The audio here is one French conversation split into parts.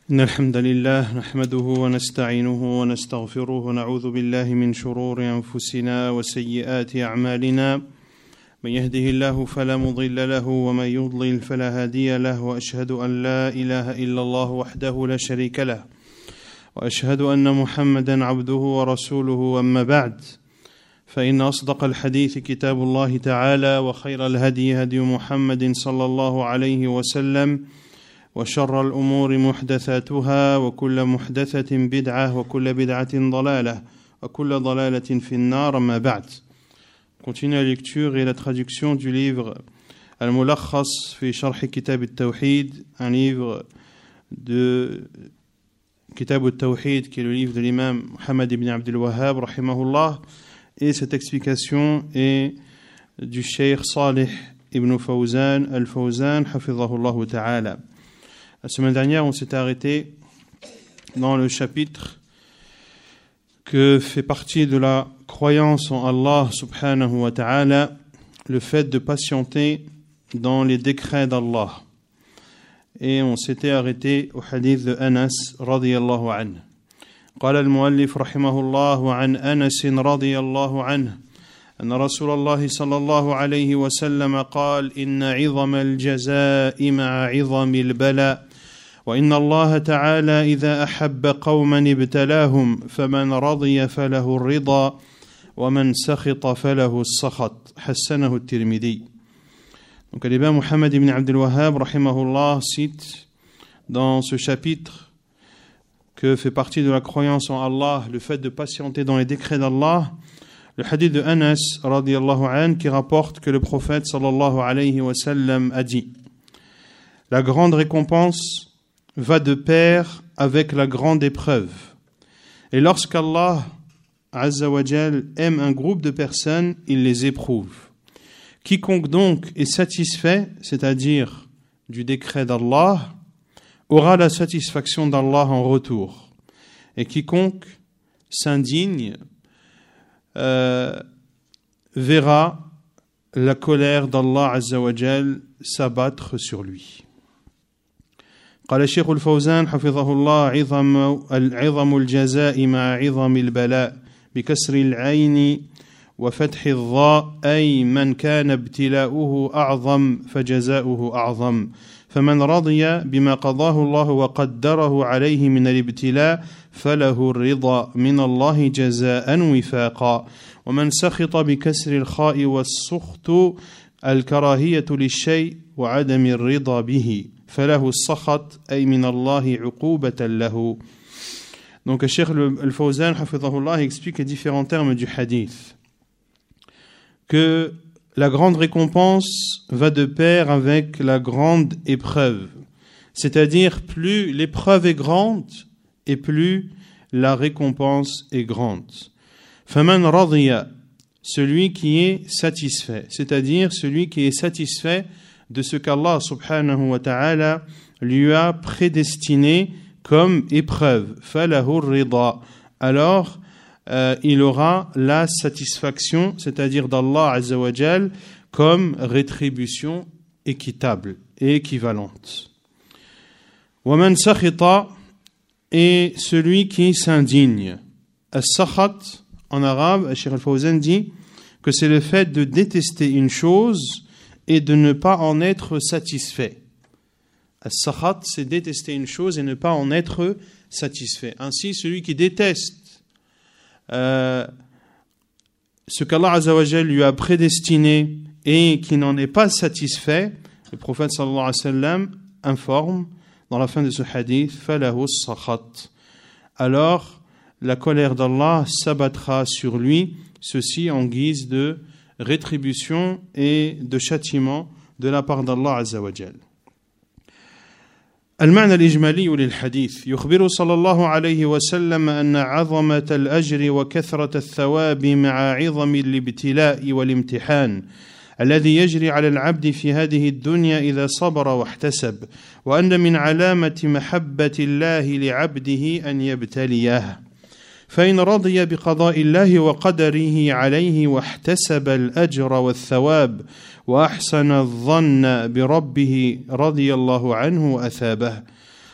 إن الحمد لله نحمده ونستعينه ونستغفره ونعوذ بالله من شرور أنفسنا وسيئات أعمالنا من يهده الله فلا مضل له ومن يضلل فلا هادي له وأشهد أن لا إله إلا الله وحده لا شريك له وأشهد أن محمدا عبده ورسوله وأما بعد فإن أصدق الحديث كتاب الله تعالى وخير الهدي هدي محمد صلى الله عليه وسلم وشر الأمور محدثاتها وكل محدثة بدعة وكل بدعة ضلالة وكل ضلالة في النار ما بعد. Continue la lecture et la traduction du livre Al-Mulakhas fi Sharh Kitab al-Tawhid, un livre de Kitab al-Tawhid qui est le livre de l'imam Muhammad ibn Abdul Wahhab rahimahullah, et cette explication est du Cheikh Salih ibn Fawzan al-Fawzan hafidhahullah ta'ala. La semaine dernière, on s'était arrêté dans le chapitre que fait partie de la croyance en Allah subhanahu wa ta'ala, le fait de patienter dans les décrets d'Allah. Et on s'était arrêté au hadith de Anas radiyallahu anhu. قال المؤلف رحمه الله عن أنس رضي الله عنه أن رسول الله صلى الله عليه وسلم قال إن عظم الجزاء مع عظم البلاء وإن الله تعالى إذا أحب قوما ابتلاهم فمن رضي فله الرضا ومن سخط فله السخط حسنه الترمذي. Donc l'imam Muhammad ibn Abdul Wahhab rahimahullah cite dans ce chapitre que fait partie de la croyance en Allah le fait de patienter dans les décrets d'Allah, le hadith de Anas radiyallahu anhu qui rapporte que le prophète sallallahu alayhi wa sallam a dit: la grande récompense va de pair avec la grande épreuve. Et lorsqu'Allah Azza wa Jal aime un groupe de personnes, il les éprouve. Quiconque donc est satisfait, c'est-à-dire du décret d'Allah, aura la satisfaction d'Allah en retour. Et quiconque s'indigne verra la colère d'Allah Azza wa Jal s'abattre sur lui. قال الشيخ الفوزان حفظه الله عظم الجزاء مع عظم البلاء بكسر العين وفتح الضاء أي من كان ابتلاؤه أعظم فجزاؤه أعظم فمن رضي بما قضاه الله وقدره عليه من الابتلاء فله الرضا من الله جزاء وفاقا ومن سخط بكسر الخاء والسخط الكراهية للشيء وعدم الرضا به فله السخط أي من الله عقوبة له. Donc le Cheikh al-Fawzan hafidhahullah explique les différents termes du hadith, que la grande récompense va de pair avec la grande épreuve, c'est-à-dire plus l'épreuve est grande et plus la récompense est grande. Faman radiya, celui qui est satisfait, c'est-à-dire celui qui est satisfait de ce qu'Allah subhanahu wa ta'ala lui a prédestiné comme épreuve, falahu rida, alors il aura la satisfaction, c'est-à-dire d'Allah Azza wa Jal, comme rétribution équitable et équivalente. Wa man sakhita, et celui qui s'indigne. As-sakhat, en arabe, Cheikh al-Fawzan dit que c'est le fait de détester une chose et de ne pas en être satisfait. As-sakhat, c'est détester une chose et ne pas en être satisfait. Ainsi, celui qui déteste ce qu'Allah Azza wa Jal lui a prédestiné et qui n'en est pas satisfait, le prophète sallallahu alayhi wa sallam informe dans la fin de ce hadith, falahu as-sakhat. Alors, la colère d'Allah s'abattra sur lui, ceci en guise de rétribution et de châtiment de la part d'Allah Azza wa Jal. المعنى الإجمالي للحديث يخبر صلى الله عليه وسلم أن عظمة الأجر وكثرة الثواب مع عظم الابتلاء والامتحان الذي يجري على العبد في هذه الدنيا إذا صبر واحتسب وأن من علامة محبة الله لعبده أن يبتليه فإن رضي بقضاء الله وقدره عليه واحتسب الأجر والثواب وأحسن الظن بربه رضي الله عنه وأثابه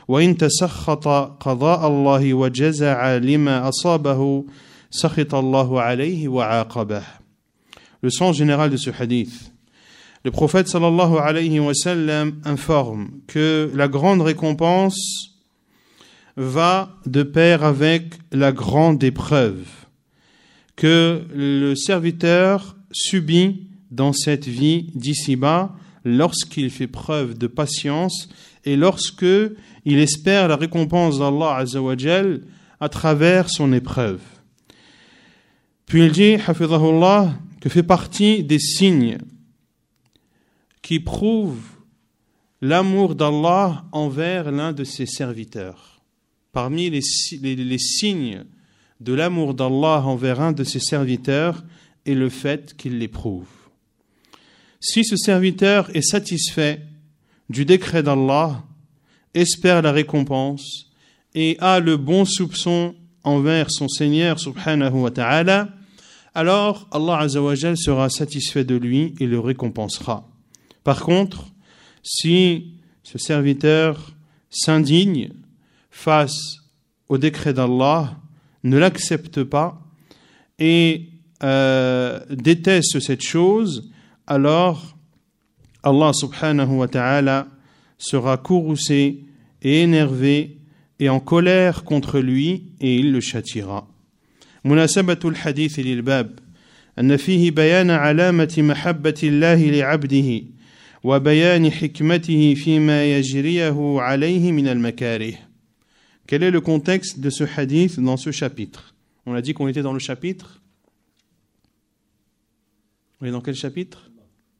وإن تسخط قضاء الله وجزع لما أصابه سخط الله عليه وعاقبه. Le sens général de ce hadith. Le prophète sallallahu alayhi wa sallam informe que la grande récompense va de pair avec la grande épreuve que le serviteur subit dans cette vie d'ici-bas lorsqu'il fait preuve de patience et lorsque il espère la récompense d'Allah Azza wa Jal à travers son épreuve. Puis il dit, hafidhahullah, que fait partie des signes qui prouvent l'amour d'Allah envers l'un de ses serviteurs. Parmi les signes de l'amour d'Allah envers un de ses serviteurs est le fait qu'il l'éprouve. Si ce serviteur est satisfait du décret d'Allah, espère la récompense et a le bon soupçon envers son Seigneur subhanahu wa ta'ala, alors Allah Azza wa Jal sera satisfait de lui et le récompensera. Par contre, si ce serviteur s'indigne face au décret d'Allah, ne l'accepte pas et déteste cette chose, alors Allah subhanahu wa ta'ala sera courroucé et énervé et en colère contre lui et il le châtiera. مناسبة الحديث للباب أن فيه بيان علامة محبة الله لعبده وبيان حكمته فيما يجريه عليه من المكاره. Quel est le contexte de ce hadith dans ce chapitre? On a dit qu'on était dans le chapitre. On est dans quel chapitre?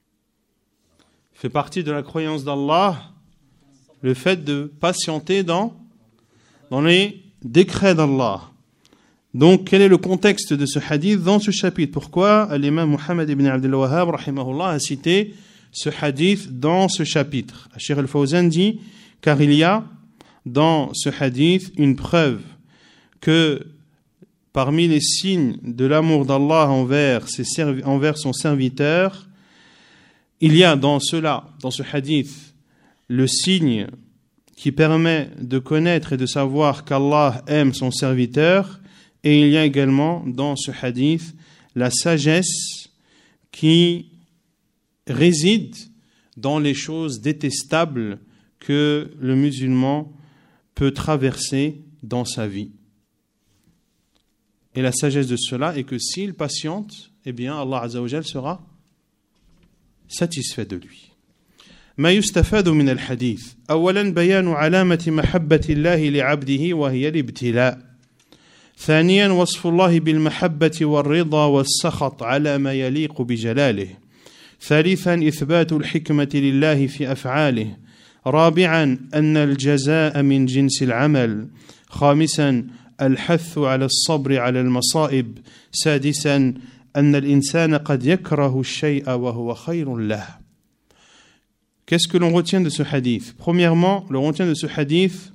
Fait partie de la croyance d'Allah le fait de patienter dans les décrets d'Allah. Donc, quel est le contexte de ce hadith dans ce chapitre? Pourquoi l'imam Muhammad ibn Abdul Wahhab rahimahullah a cité ce hadith dans ce chapitre? Cheikh al-Fawzan dit, car il y a dans ce hadith une preuve que parmi les signes de l'amour d'Allah envers son serviteur, il y a dans ce hadith, le signe qui permet de connaître et de savoir qu'Allah aime son serviteur. Et il y a également dans ce hadith la sagesse qui réside dans les choses détestables que le musulman peut traverser dans sa vie. Et la sagesse de cela est que s'il patiente, eh bien Allah Azza wa Jal sera satisfait de lui. ما يستفاد من الحديث أولا بيان علامة محبة الله لعبده وهي الابتلاء. ثانيا وصف الله بالمحبة والرضا والسخط على ما يليق بجلاله. ثالثا إثبات الحكمة لله في أفعاله. رابعا أن الجزاء من جنس العمل. خامسا الحث على الصبر على المصائب. سادسا أن الإنسان قد يكره الشيء وهو خير له. Qu'est-ce que l'on retient de ce hadith? Premièrement, l'on retient de ce hadith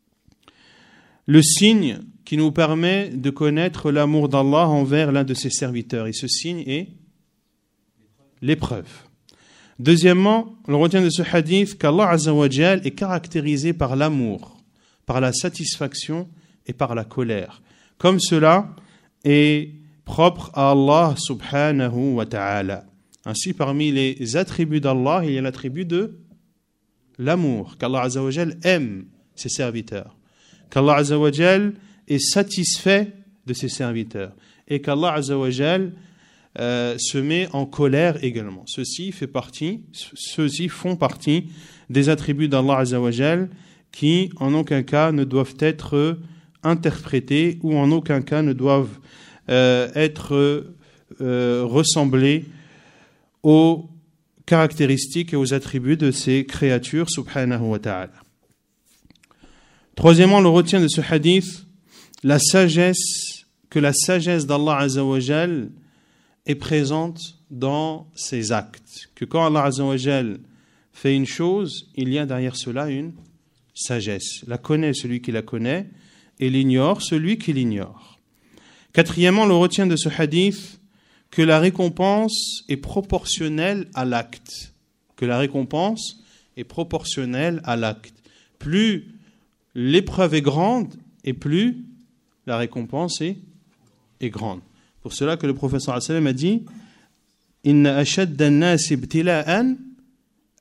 le signe qui nous permet de connaître l'amour d'Allah envers l'un de ses serviteurs. Et ce signe est l'épreuve. Deuxièmement, l'on retient de ce hadith qu'Allah Azza wa Jal est caractérisé par l'amour, par la satisfaction et par la colère. Comme cela est propre à Allah subhanahu wa ta'ala. Ainsi, parmi les attributs d'Allah, il y a l'attribut de l'amour, qu'Allah Azza wa Jal aime ses serviteurs, qu'Allah Azza wa Jal est satisfait de ses serviteurs et qu'Allah Azza wa Jal se met en colère également. Ceux-ci font partie des attributs d'Allah Azza wa Jal qui en aucun cas ne doivent être interprétés ou en aucun cas ne doivent être ressemblés aux caractéristiques et aux attributs de ces créatures subhanahu wa ta'ala. Troisièmement, on retient de ce hadith la sagesse d'Allah Azza wa Jal est présente dans ses actes. Que quand Allah Azza wa Jal fait une chose, il y a derrière cela une sagesse. La connaît celui qui la connaît et l'ignore celui qui l'ignore. Quatrièmement, on retient de ce hadith que la récompense est proportionnelle à l'acte. Que la récompense est proportionnelle à l'acte. Plus l'épreuve est grande, et plus la récompense est grande. Pour cela que le prophète sallallahu alayhi wa sallam a dit « Inna ashadda an-nas ibtila'an al-anbiya »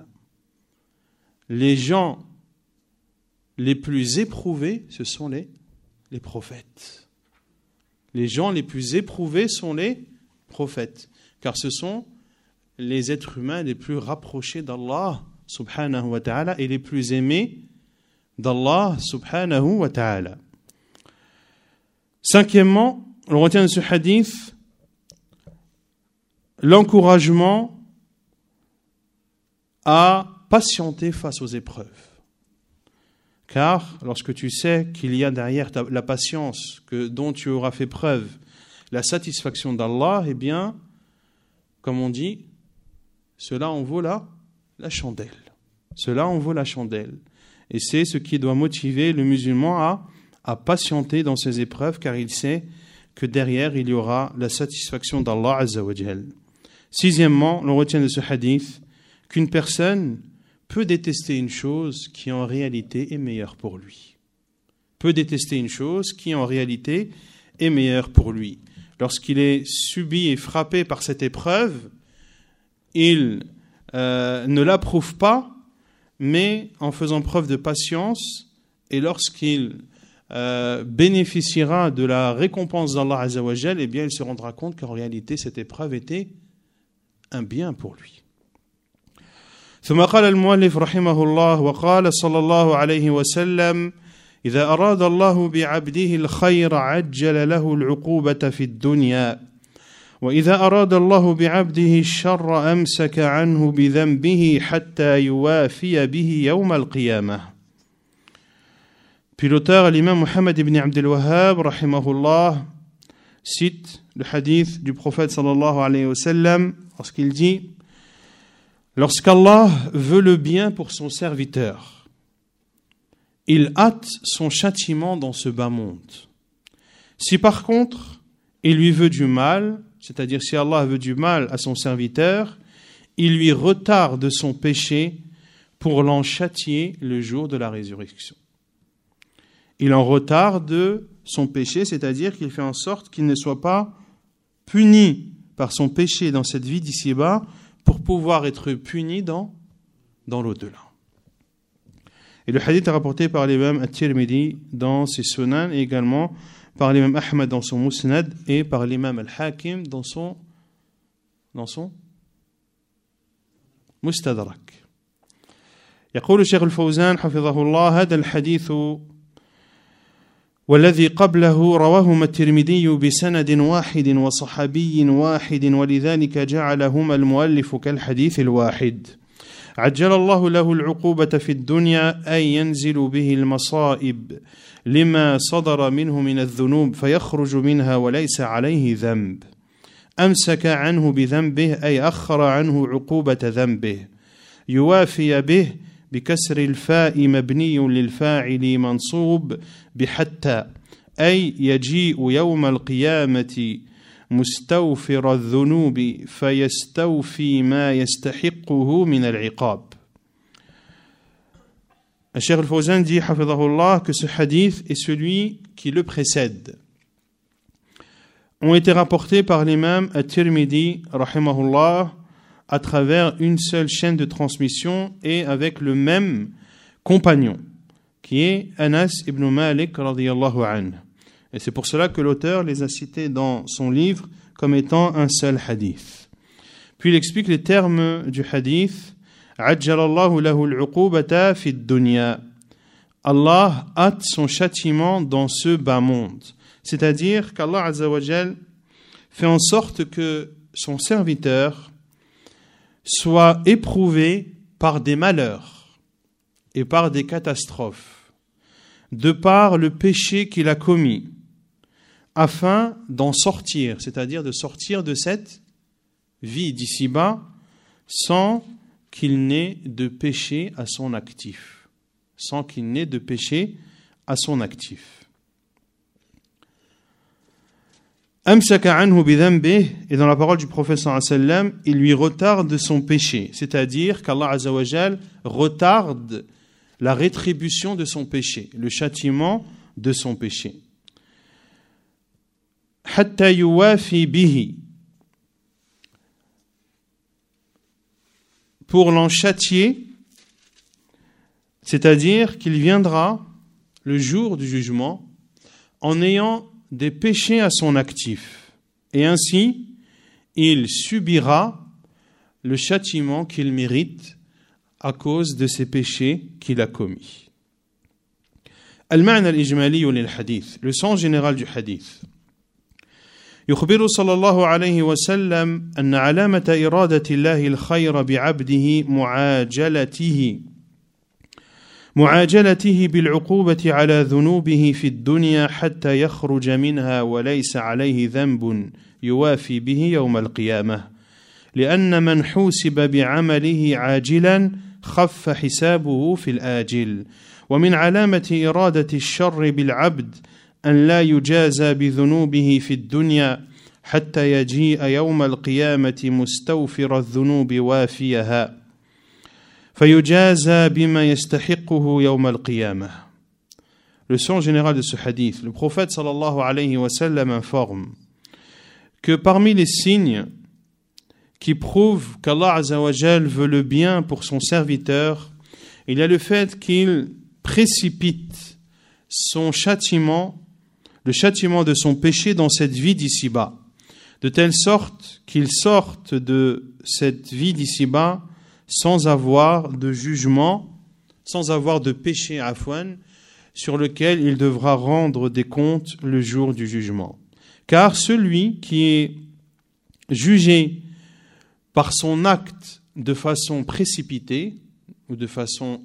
Les gens les plus éprouvés, ce sont les prophètes. Les gens les plus éprouvés sont les prophètes, car ce sont les êtres humains les plus rapprochés d'Allah subhanahu wa ta'ala et les plus aimés d'Allah subhanahu wa ta'ala. Cinquièmement, on retient de ce hadith l'encouragement à patienter face aux épreuves. Car lorsque tu sais qu'il y a derrière la patience dont tu auras fait preuve, la satisfaction d'Allah, eh bien, comme on dit, cela en vaut la chandelle. Cela en vaut la chandelle. Et c'est ce qui doit motiver le musulman à patienter dans ces épreuves, car il sait que derrière, il y aura la satisfaction d'Allah Azza wa Jal. Sixièmement, l'on retient de ce hadith qu'une personne peut détester une chose qui en réalité est meilleure pour lui. Peut détester une chose qui en réalité est meilleure pour lui. Lorsqu'il est subi et frappé par cette épreuve, il ne l'approuve pas, mais en faisant preuve de patience, et lorsqu'il bénéficiera de la récompense d'Allah Azza wa Jal, eh bien il se rendra compte qu'en réalité cette épreuve était un bien pour lui. ثم قال المؤلف رحمه الله وقال صلى الله عليه وسلم إذا أراد الله بعبده الخير عجل له العقوبة في الدنيا وإذا أراد الله بعبده الشر أمسك عنه بذنبه حتى يوافي به يوم القيامة. Puis l'auteur, l'imam Muhammad ibn Abdul Wahhab, rahimahullah, cite le hadith du prophète sallallahu alayhi wa sallam lorsqu'il dit « Lorsqu'Allah veut le bien pour son serviteur, il hâte son châtiment dans ce bas monde. Si par contre, il lui veut du mal, c'est-à-dire si Allah veut du mal à son serviteur, il lui retarde son péché pour l'en châtier le jour de la résurrection. » Il en retarde son péché, c'est-à-dire qu'il fait en sorte qu'il ne soit pas puni par son péché dans cette vie d'ici-bas pour pouvoir être puni dans l'au-delà. Et le hadith est rapporté par l'imam At-Tirmidhi dans ses Sunan et également par l'imam Ahmad dans son Musnad et par l'imam Al-Hakim dans son Mustadrak. يقول الشيخ الفوزان حفظه الله هذا الحديث والذي قبله رواهما الترمذي بسند واحد وصحابي واحد ولذلك جعلهما المؤلف كالحديث الواحد. عجل الله له العقوبة في الدنيا أي ينزل به المصائب لما صدر منه من الذنوب فيخرج منها وليس عليه ذنب. أمسك عنه بذنبه أي أخر عنه عقوبة ذنبه. يوافي به بكسر الفاء مبني للفاعل منصوب بحتى أي يجيء يوم القيامة مستوفر الذنوب فيستوفي ما يستحقه من العقاب. Le Cheikh Al-Fawzan dit hafidhahullah que ce hadith et celui qui le précède ont été rapportés par l'imam At-Tirmidhi rahimahullah à travers une seule chaîne de transmission et avec le même compagnon, qui est Anas ibn Malik radiyallahu anhu. Et c'est pour cela que l'auteur les a cités dans son livre comme étant un seul hadith. Puis il explique les termes du hadith. Ajjalallahu lahu al-uqubata fi ad-dunya. Allah hâte son châtiment dans ce bas monde. C'est-à-dire qu'Allah Azza wa Jal fait en sorte que son serviteur soit éprouvé par des malheurs et par des catastrophes, de par le péché qu'il a commis, afin d'en sortir, c'est-à-dire de sortir de cette vie d'ici-bas sans qu'il n'ait de péché à son actif. Sans qu'il n'ait de péché à son actif. Amsaka anhu bidhanbih, et dans la parole du prophète sallallahu alayhi wa sallam, il lui retarde son péché, c'est-à-dire qu'Allah Azza wa Jal retarde la rétribution de son péché, le châtiment de son péché. Hatta yuwafi bihi, pour l'en châtier, c'est-à-dire qu'il viendra le jour du jugement en ayant des péchés à son actif. Et ainsi, il subira le châtiment qu'il mérite à cause de ces péchés qu'il a commis. Al-ma'na al-ijmali lil-hadith, le sens général du hadith. يخبر صلى الله عليه وسلم أن علامة إرادة الله الخير بعبده معاجلته بالعقوبة على ذنوبه في الدنيا حتى يخرج منها وليس عليه ذنب يوافي به يوم القيامة لأن من حوسب بعمله عاجلا خف حسابه في الآجل ومن علامة إرادة الشر بالعبد أن لا يجازى بذنوبه في الدنيا حتى يجيء يوم القيامة مستوفر الذنوب وافيها فيجازى بما يستحقه يوم القيامة. Le sens général de ce hadith, le prophète sallallahu alayhi wa sallam informe que parmi les signes qui prouvent qu'Allah azza wa jal veut le bien pour son serviteur, il y a le fait qu'il précipite son châtiment, le châtiment de son péché dans cette vie d'ici-bas, de telle sorte qu'il sorte de cette vie d'ici-bas sans avoir de jugement, sans avoir de péché afwan, sur lequel il devra rendre des comptes le jour du jugement. Car celui qui est jugé par son acte de façon précipitée ou de façon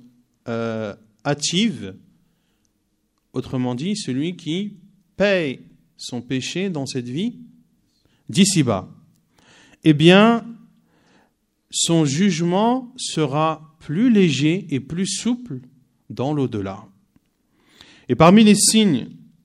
hâtive, autrement dit, celui qui paye son péché dans cette vie d'ici-bas, eh bien, son jugement sera plus léger et plus souple dans l'au-delà. Et parmi les signes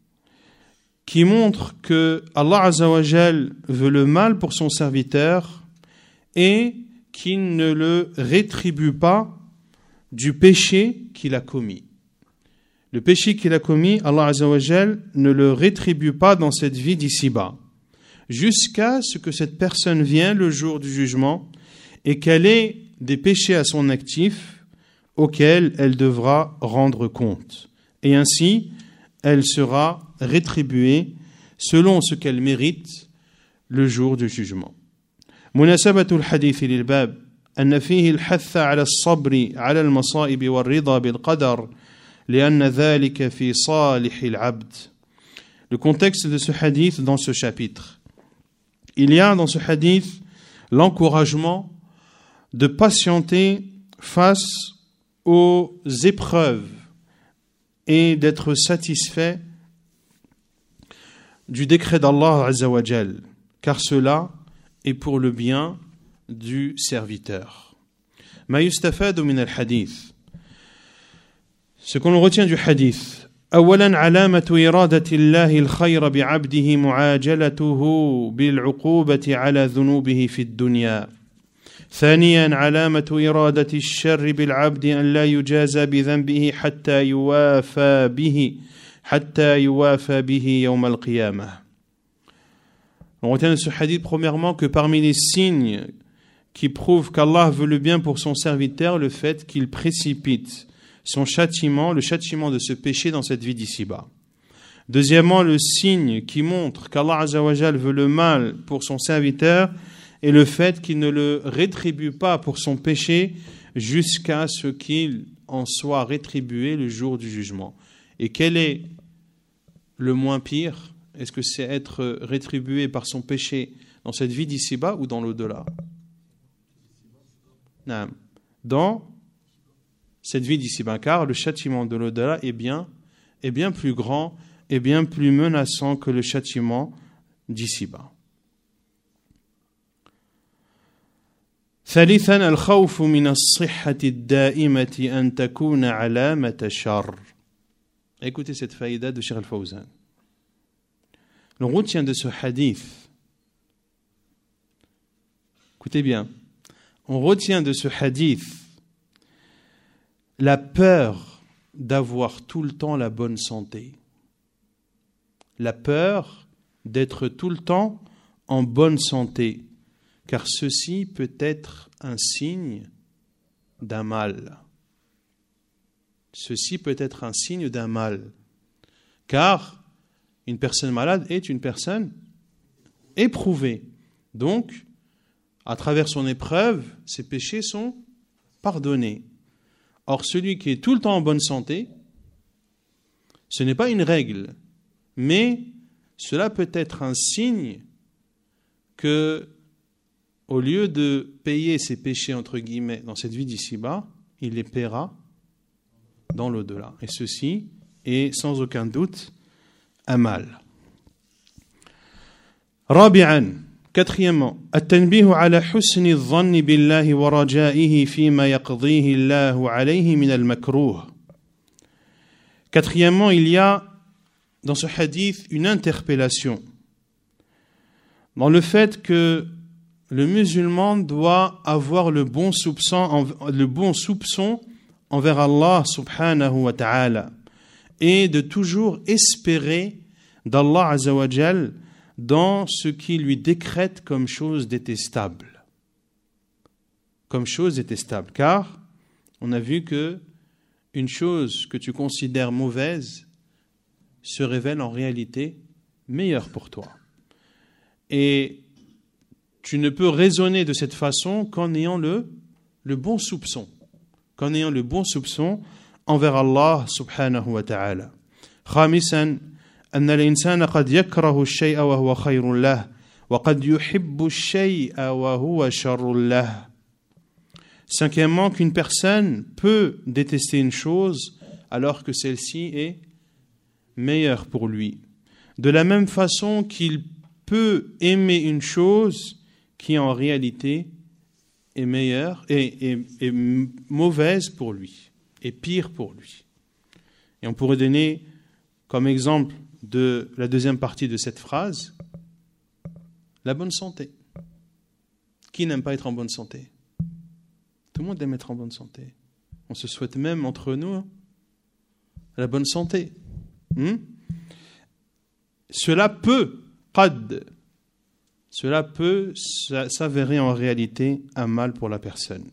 qui montrent que Allah Azza wa Jal veut le mal pour son serviteur et qu'il ne le rétribue pas du péché qu'il a commis. Le péché qu'il a commis, Allah Azza wa Jal ne le rétribue pas dans cette vie d'ici-bas, jusqu'à ce que cette personne vienne le jour du jugement et qu'elle ait des péchés à son actif auxquels elle devra rendre compte. Et ainsi, elle sera rétribuée selon ce qu'elle mérite le jour du jugement. مناسبة الحديث للباب أن فيه الحث على الصبر على المصائب والرضا بالقدر لأن ذلك في صالح العبد. Le contexte de ce hadith dans ce chapitre. Il y a dans ce hadith l'encouragement de patienter face aux épreuves et d'être satisfait du décret d'Allah Azza wa Jal, car cela est pour le bien du serviteur. Ma yustafadu min al-hadith. Ce qu'on retient du hadith. أولاً علامة إرادة الله الخير بعبده معاجلته بالعقوبة على ذنوبه في الدنيا. ثانياً علامة إرادة الشر بالعبد أن لا يجازى بذنبه حتى يوافى به يوم القيامة. On retient de ce hadith premièrement que parmi les signes qui prouvent qu'Allah veut le bien pour son serviteur, le fait qu'il précipite son châtiment, le châtiment de ce péché dans cette vie d'ici-bas. Deuxièmement, le signe qui montre qu'Allah Azza wa Jal veut le mal pour son serviteur est le fait qu'il ne le rétribue pas pour son péché jusqu'à ce qu'il en soit rétribué le jour du jugement. Et quel est le moins pire? Est-ce que c'est être rétribué par son péché dans cette vie d'ici-bas ou dans l'au-delà? Non. Dans cette vie d'ici-bas, car le châtiment de l'au-delà est bien plus grand et bien plus menaçant que le châtiment d'ici-bas. ثالثا الخوف من الصحة الدائمة أن تكون علامة شر. Écoutez cette faïda de Cheikh Al-Fawzan. On retient de ce hadith, écoutez bien, on retient de ce hadith la peur d'avoir tout le temps la bonne santé. La peur d'être tout le temps en bonne santé, car ceci peut être un signe d'un mal. Ceci peut être un signe d'un mal, car une personne malade est une personne éprouvée. Donc, à travers son épreuve, ses péchés sont pardonnés. Or, celui qui est tout le temps en bonne santé, ce n'est pas une règle, mais cela peut être un signe que, au lieu de payer ses péchés, entre guillemets, dans cette vie d'ici-bas, il les paiera dans l'au-delà. Et ceci est sans aucun doute un mal. رابعا quatrièmement التنبيه على حسن الظن بالله ورجائه فيما يقضيه الله عليه من المكروه. Quatrièmement, il y a dans ce hadith une interpellation dans le fait que le musulman doit avoir le bon soupçon envers Allah subhanahu wa ta'ala et de toujours espérer d'Allah azza wa jal dans ce qui lui décrète comme chose détestable. Comme chose détestable. Car on a vu que une chose que tu considères mauvaise se révèle en réalité meilleure pour toi. Et tu ne peux raisonner de cette façon qu'en ayant le bon soupçon. Qu'en ayant le bon soupçon envers Allah subhanahu wa ta'ala. خامسا أن الإنسان قد يكره الشيء وهو خير له وقد يحب الشيء وهو شر له. Cinquièmement, qu'une personne peut détester une chose alors que celle-ci est meilleure pour lui. De la même façon qu'il peut aimer une chose qui en réalité est meilleure et mauvaise pour lui, et pire pour lui. Et on pourrait donner comme exemple de la deuxième partie de cette phrase, la bonne santé. Qui n'aime pas être en bonne santé? Tout le monde aime être en bonne santé. On se souhaite même entre nous la bonne santé. Cela peut s'avérer en réalité un mal pour la personne.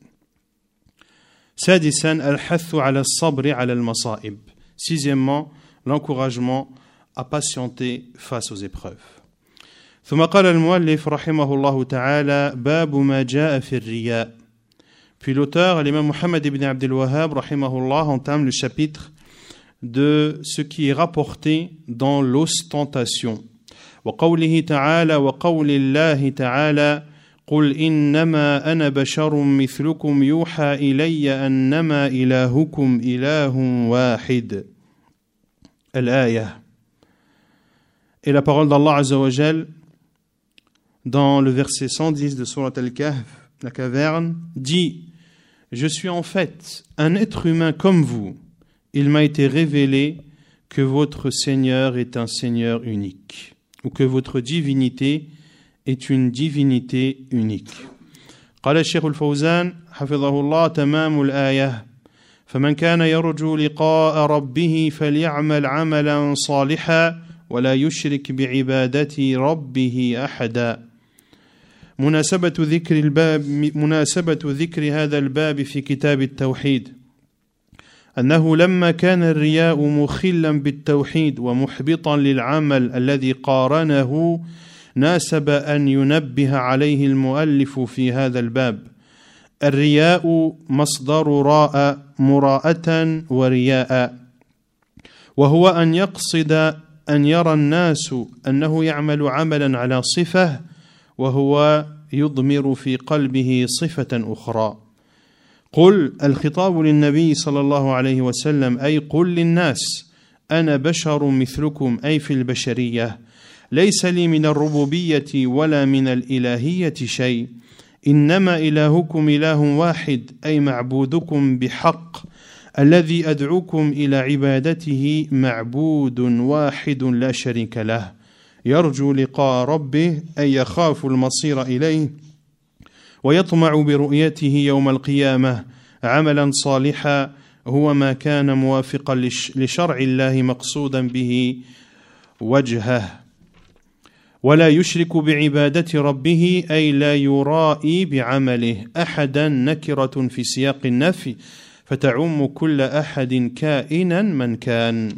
سادسا الحث على الصبر على المصائب. Sixièmement, l'encouragement à patienter face aux épreuves. ثم قال المؤلف رحمه الله تعالى باب ما جاء في الرياء. Puis l'auteur, l'imam Muhammad ibn Abdul Wahhab rahimahullah, entame le chapitre de ce qui est rapporté dans l'ostentation. وقوله تعالى وقول الله تعالى قل إنما أنا بشر مثلكم يوحى إلي أنما إلهكم إله واحد. الآية. Et la parole d'Allah Azza wa Jal dans le verset 110 de Surat Al-Kahf, la caverne, dit: Je suis en fait un être humain comme vous. Il m'a été révélé que votre Seigneur est un Seigneur unique, ou que votre divinité est une divinité unique. قال الشيخ الفوزان حفظه الله تمام الآية فمن كان يرجو لقاء ربه فليعمل عملا صالحا ولا يشرك بعبادة ربه أحدا. مناسبة ذكر هذا الباب في كتاب التوحيد أنه لما كان الرياء مخلا بالتوحيد ومحبطا للعمل الذي قارنه ناسب أن ينبه عليه المؤلف في هذا الباب. الرياء مصدر راء مراءة ورياء، وهو أن يقصد أن يرى الناس أنه يعمل عملا على صفة وهو يضمر في قلبه صفة أخرى. قل الخطاب للنبي صلى الله عليه وسلم أي قل للناس أنا بشر مثلكم أي في البشرية ليس لي من الربوبية ولا من الإلهية شيء إنما إلهكم إله واحد أي معبودكم بحق الذي أدعوكم إلى عبادته معبود واحد لا شريك له يرجو لقاء ربه أي يخاف المصير إليه ويطمع برؤيته يوم القيامة عملا صالحا هو ما كان موافقا لشرع الله مقصودا به وجهه ولا يشرك بعبادة ربه أي لا يرائي بعمله أحدا نكرة في سياق النفي فتعم كل أحد كائنا من كان.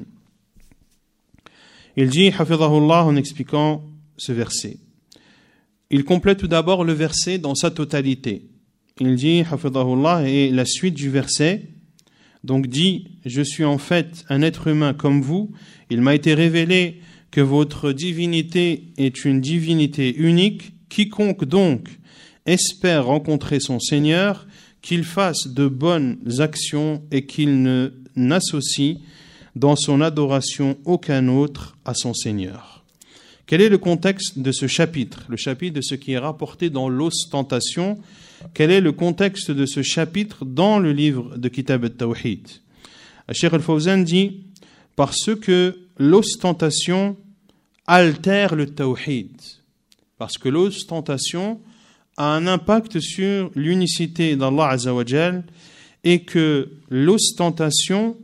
Il dit, hafidhahullah, en expliquant ce verset. Il complète tout d'abord le verset dans sa totalité. Il dit, hafidhahullah, et la suite du verset, donc dit, je suis en fait un être humain comme vous, il m'a été révélé que votre divinité est une divinité unique, quiconque donc espère rencontrer son Seigneur, qu'il fasse de bonnes actions et qu'il n'associe dans son adoration aucun autre à son Seigneur. Quel est le contexte de ce chapitre? Le chapitre de ce qui est rapporté dans l'ostentation. Quel est le contexte de ce chapitre dans le livre de Kitab al-Tawhid? Cheikh al-Fawzan dit, parce que l'ostentation altère le Tawhid. Parce que l'ostentation a un impact sur l'unicité d'Allah Azza wa Jal et que l'ostentation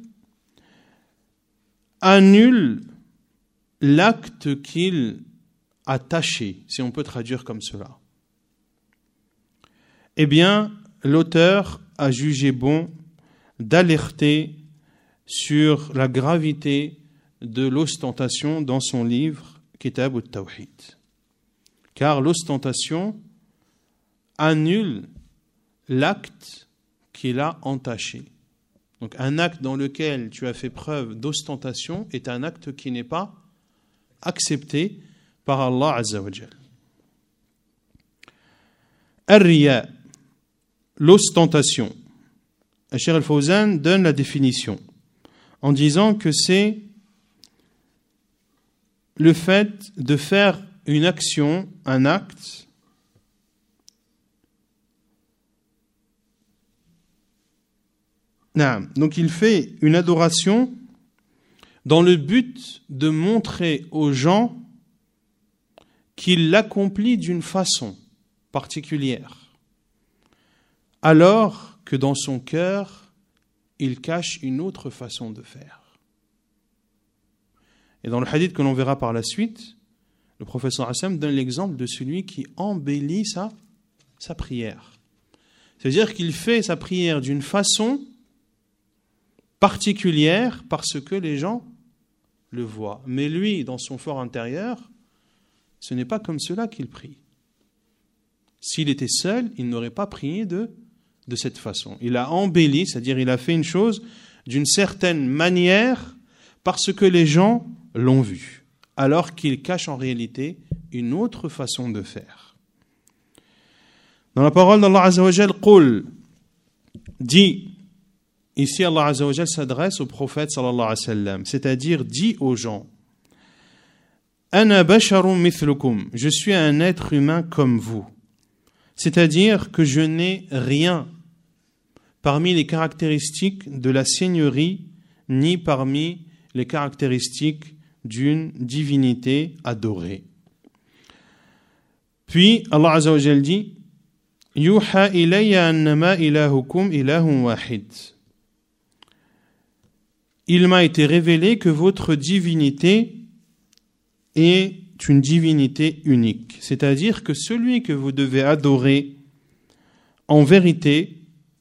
annule l'acte qu'il a taché, si on peut traduire comme cela. Eh bien, l'auteur a jugé bon d'alerter sur la gravité de l'ostentation dans son livre Kitab al-Tawhid. Car l'ostentation annule l'acte qu'il a entaché. Donc un acte dans lequel tu as fait preuve d'ostentation est un acte qui n'est pas accepté par Allah Azza wa Jal. Ar-riya, l'ostentation. Cheikh al-Fawzan donne la définition en disant que c'est le fait de faire une action, un acte, donc il fait une adoration dans le but de montrer aux gens qu'il l'accomplit d'une façon particulière, alors que dans son cœur, il cache une autre façon de faire. Et dans le hadith que l'on verra par la suite, le prophète Hassan donne l'exemple de celui qui embellit sa prière. C'est-à-dire qu'il fait sa prière d'une façon particulière parce que les gens le voient. Mais lui, dans son fort intérieur, ce n'est pas comme cela qu'il prie. S'il était seul, il n'aurait pas prié de cette façon. Il a embelli, c'est-à-dire il a fait une chose d'une certaine manière parce que les gens l'ont vu, alors qu'il cache en réalité une autre façon de faire. Dans la parole d'Allah Azza wa Jal, Qul, dit, ici Allah Azza wa Jal s'adresse au prophète sallallahu alayhi wa sallam, c'est-à-dire dit aux gens, Ana basharun mithlukum, je suis un être humain comme vous. C'est-à-dire que je n'ai rien parmi les caractéristiques de la seigneurie, ni parmi les caractéristiques d'une divinité adorée. Puis Allah Azza wa Jal dit, Yuha ilayya annama ilahukum ilahun wahid. Il m'a été révélé que votre divinité est une divinité unique. C'est-à-dire que celui que vous devez adorer en vérité,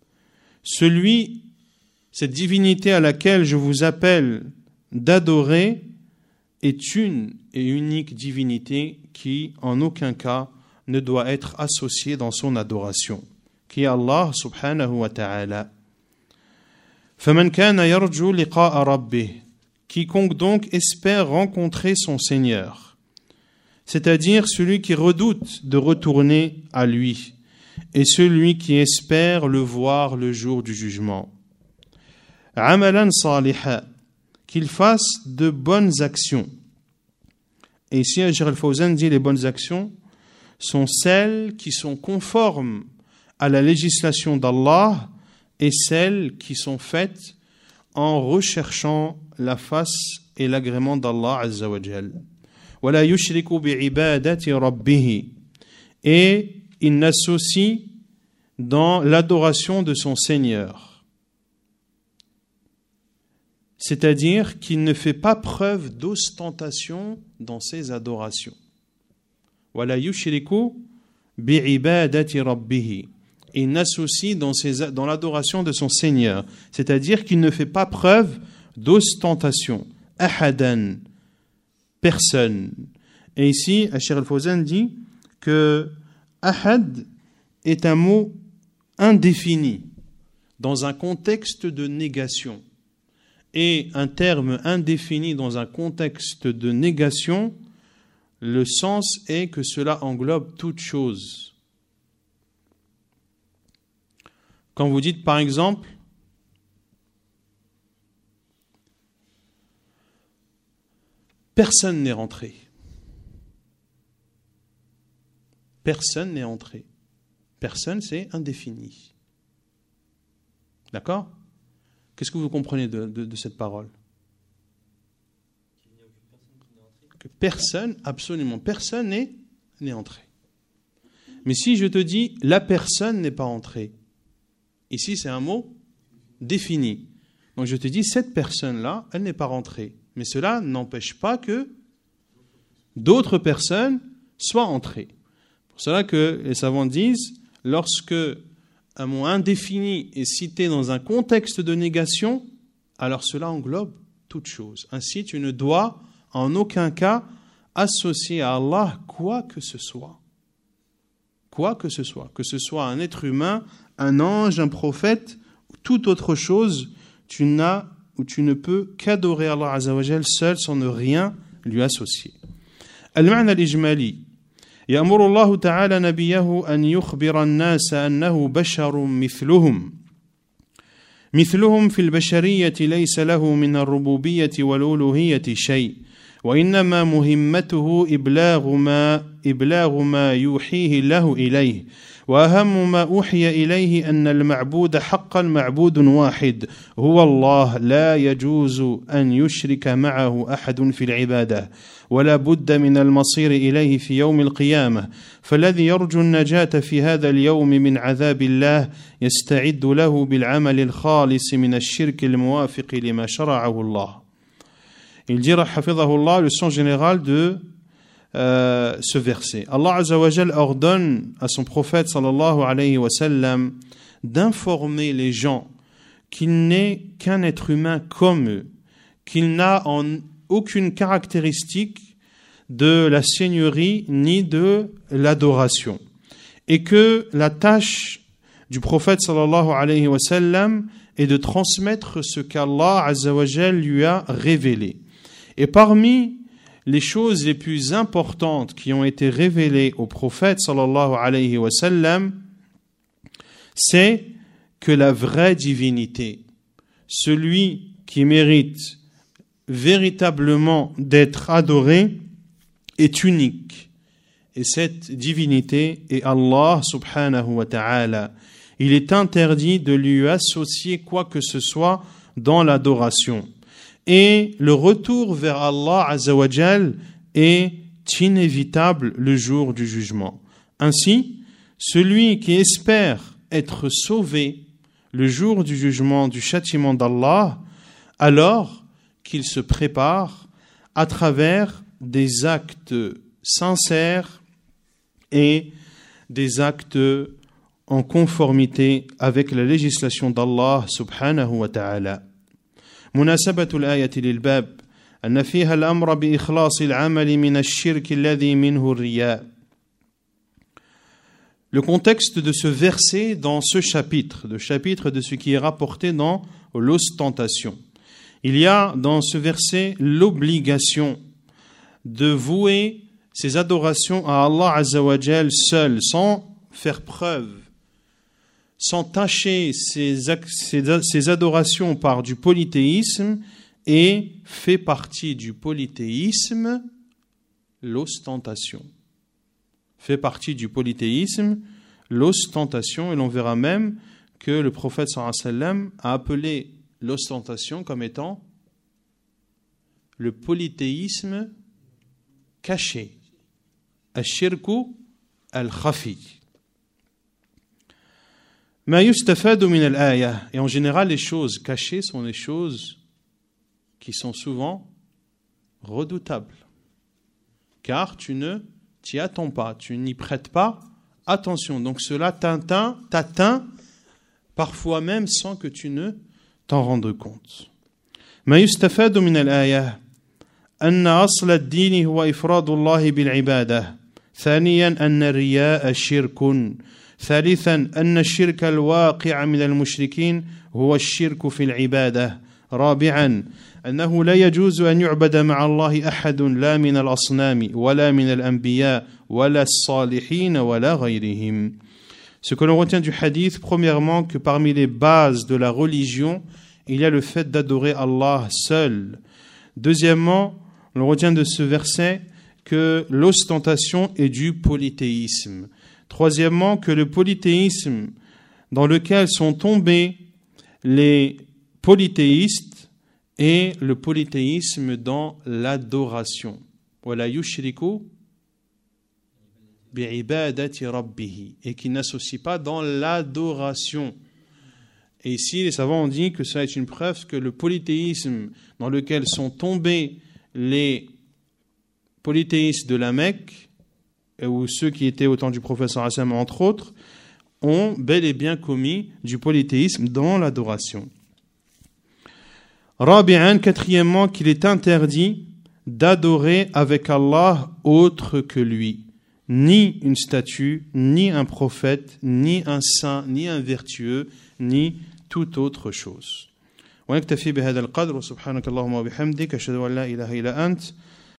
cette divinité à laquelle je vous appelle d'adorer est une et unique divinité qui, en aucun cas, ne doit être associée dans son adoration, qui est Allah subhanahu wa ta'ala. فَمَنْ كَانَ يَرْجُو لِقَاءَ رَبِّهِ, quiconque donc espère rencontrer son Seigneur, c'est-à-dire celui qui redoute de retourner à lui, et celui qui espère le voir le jour du jugement. عَمَلًا صَالِحًا, qu'il fasse de bonnes actions. Et ici, Cheikh al-Fawzan dit les bonnes actions sont celles qui sont conformes à la législation d'Allah et celles qui sont faites en recherchant la face et l'agrément d'Allah Azza wa Jal. وَلَا يُشْرِكُ بِعِبَادَةِ رَبِّهِ, et il n'associe dans l'adoration de son Seigneur c'est-à-dire qu'il ne fait pas preuve d'ostentation dans ses adorations. Wala yushriku bi'ibadati rabbih. Il n'associe dans l'adoration de son Seigneur, c'est-à-dire qu'il ne fait pas preuve d'ostentation. Ahadan, personne. Et ici, Cheikh Al-Fawzan dit que ahad est un mot indéfini dans un contexte de négation. Et un terme indéfini dans un contexte de négation, le sens est que cela englobe toute chose. Quand vous dites par exemple personne n'est rentré. Personne n'est entré. Personne, c'est indéfini. D'accord ? Qu'est-ce que vous comprenez de cette parole ? Que personne, absolument personne n'est entré. Mais si je te dis la personne n'est pas entrée, ici c'est un mot défini. Donc je te dis cette personne-là, elle n'est pas rentrée. Mais cela n'empêche pas que d'autres personnes soient entrées. C'est pour cela que les savants disent, lorsque un mot indéfini est cité dans un contexte de négation, alors cela englobe toute chose. Ainsi, tu ne dois en aucun cas associer à Allah quoi que ce soit. Quoi que ce soit un être humain, un ange, un prophète, toute autre chose, tu n'as ou tu ne peux qu'adorer Allah Azza wa Jal seul sans ne rien lui associer. Al-ma'na al-ijmali. يأمر الله تعالى نبيه أن يخبر الناس أنه بشر مثلهم في البشرية ليس له من الربوبية والألوهية شيء وإنما مهمته إبلاغ ما يوحيه الله إليه وأهم ما أوحي إليه أن المعبود حقا معبود واحد هو الله لا يجوز أن يشرك معه أحد في العبادة ولا بد من المصير إليه في يوم القيامة فالذي يرجو النجاة في هذا اليوم من عذاب الله يستعد له بالعمل الخالص من الشرك الموافق لما شرعه الله. Il dira, hafidhahullah, le sens général de ce verset. Allah Azza wa Jal ordonne à son prophète sallallahu alayhi wa sallam d'informer les gens qu'il n'est qu'un être humain comme eux, qu'il n'a aucune caractéristique de la seigneurie ni de l'adoration, et que la tâche du prophète sallallahu alayhi wa sallam est de transmettre ce qu'Allah Azza wa Jal lui a révélé. Et parmi les choses les plus importantes qui ont été révélées au prophète sallallahu alayhi wa sallam, c'est que la vraie divinité, celui qui mérite véritablement d'être adoré, est unique. Et cette divinité est Allah subhanahu wa ta'ala. Il est interdit de lui associer quoi que ce soit dans l'adoration. Et le retour vers Allah Azza wa Jal est inévitable le jour du jugement. Ainsi, celui qui espère être sauvé le jour du jugement, du châtiment d'Allah, alors qu'il se prépare à travers des actes sincères et des actes en conformité avec la législation d'Allah subhanahu wa ta'ala. مناسبة الآية للباب أن فيها الأمر بإخلاص العمل من الشرك الذي منه الرياء. Le contexte de ce verset dans ce chapitre, le chapitre de ce qui est rapporté dans l'ostentation. Il y a dans ce verset l'obligation de vouer ses adorations à Allah Azza wa Jal seul, sans faire preuve, sans tacher ses adorations par du polythéisme, et fait partie du polythéisme l'ostentation. Fait partie du polythéisme l'ostentation, et l'on verra même que le prophète sallallahu alayhi wa sallam a appelé l'ostentation comme étant le polythéisme caché, al-shirku al-khafi. Ma yustafadu min al-aya. Et en général, les choses cachées sont les choses qui sont souvent redoutables. Car tu ne t'y attends pas, tu n'y prêtes pas attention. Donc cela t'atteint parfois même sans que tu ne t'en rendes compte. ما يستفاد من الآية أن أصل الدين هو إفراد الله بالعبادة. ثانيا أن الرياء شرك. ثالثا أن الشرك الواقع من المشركين هو الشرك في العبادة. رابعا أنه لا يجوز أن يعبد مع الله أحد لا من الأصنام ولا من الأنبياء ولا الصالحين ولا غيرهم. Ce que l'on retient du hadith, premièrement, que parmi les bases de la religion, il y a le fait d'adorer Allah seul. Deuxièmement, on retient de ce verset que l'ostentation est du polythéisme. Troisièmement, que le polythéisme dans lequel sont tombés les polythéistes est le polythéisme dans l'adoration. وَلَا يُشْرِكُ بِعِبَادَةِ رَبِّهِ, et qui n'associe pas dans l'adoration. Et ici, les savants ont dit que cela est une preuve que le polythéisme dans lequel sont tombés les polythéistes de la Mecque, ou ceux qui étaient au temps du prophète sallallahu alayhi wa sallam, entre autres, ont bel et bien commis du polythéisme dans l'adoration. Rabi'an, quatrièmement, qu'il est interdit d'adorer avec Allah autre que lui. Ni une statue, ni un prophète, ni un saint, ni un vertueux, ni toute autre chose. ونكتفي بهذا القدر وسبحانك اللهم وبحمدك أشهد أن لا إله إلا أنت